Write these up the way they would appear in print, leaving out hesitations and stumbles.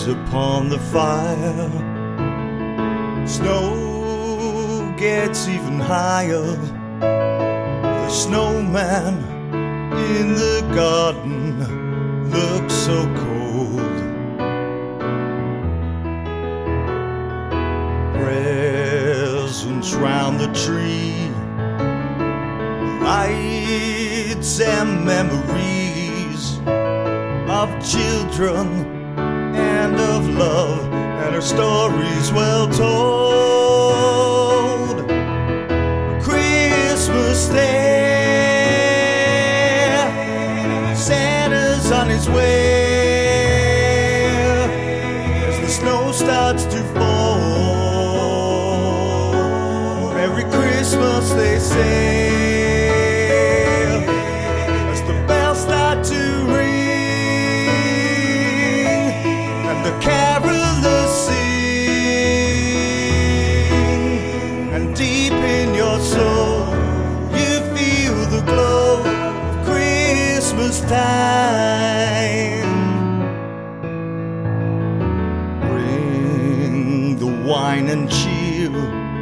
upon the fire. Snow gets even higher. The snowman in the garden looks so cold. Presents round the tree, lights and memories of children and of love, and our stories well told. Christmas there, Santa's on his way. As the snow starts to fall, Merry Christmas they say. As the bells start to ring and the carolers sing, and deep in your soul you feel the glow of Christmas time. Bring the wine and cheer,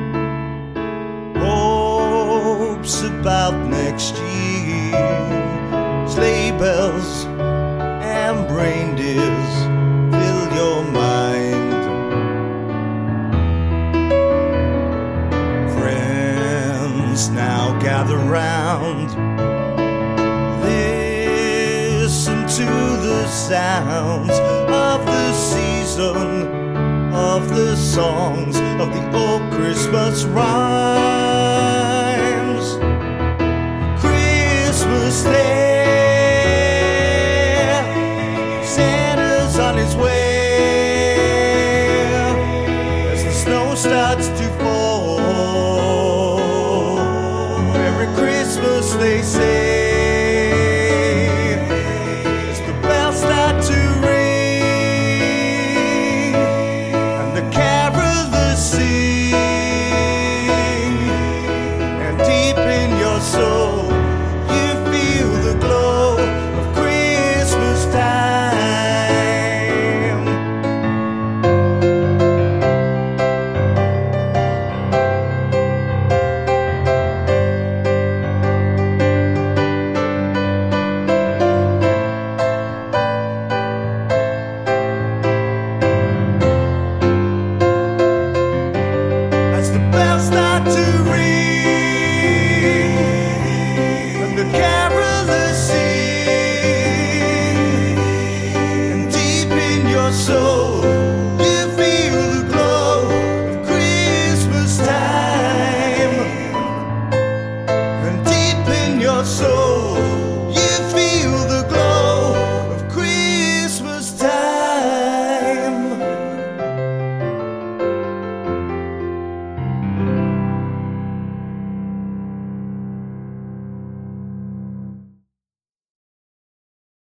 hopes about next year, sleigh bells and reindeers fill your mind. Friends now gather round, listen to the sounds of the season, of the songs of the old Christmas rhymes. Christmas there, Santa's on his way. As the snow starts to fall, Merry Christmas they say. As the bells start to ring and the carolers sing, and deep in your soul you feel the glow of Christmas time. As the bells start to ring and the carolers sing, and deep in your soul you feel the glow of Christmas time, and deep in your soul